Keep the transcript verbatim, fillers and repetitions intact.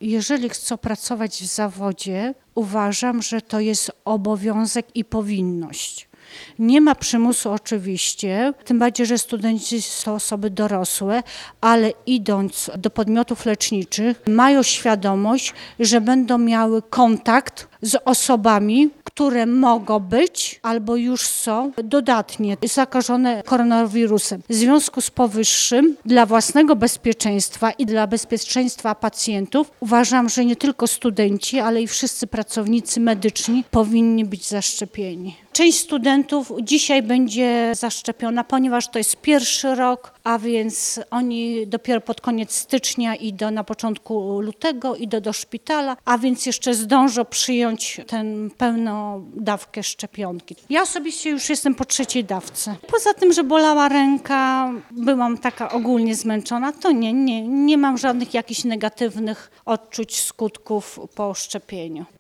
jeżeli chcą pracować w zawodzie, uważam, że to jest obowiązek i powinność. Nie ma przymusu oczywiście, tym bardziej, że studenci są osoby dorosłe, ale idąc do podmiotów leczniczych mają świadomość, że będą miały kontakt z osobami, które mogą być albo już są dodatnie zakażone koronawirusem. W związku z powyższym dla własnego bezpieczeństwa i dla bezpieczeństwa pacjentów uważam, że nie tylko studenci, ale i wszyscy pracownicy medyczni powinni być zaszczepieni. Część studentów dzisiaj będzie zaszczepiona, ponieważ to jest pierwszy rok, a więc oni dopiero pod koniec stycznia idą, na początku lutego idą do szpitala, a więc jeszcze zdążą przyjąć tę pełną dawkę szczepionki. Ja osobiście już jestem po trzeciej dawce. Poza tym, że bolała ręka, byłam taka ogólnie zmęczona, to nie, nie, nie mam żadnych jakichś negatywnych odczuć, skutków po szczepieniu.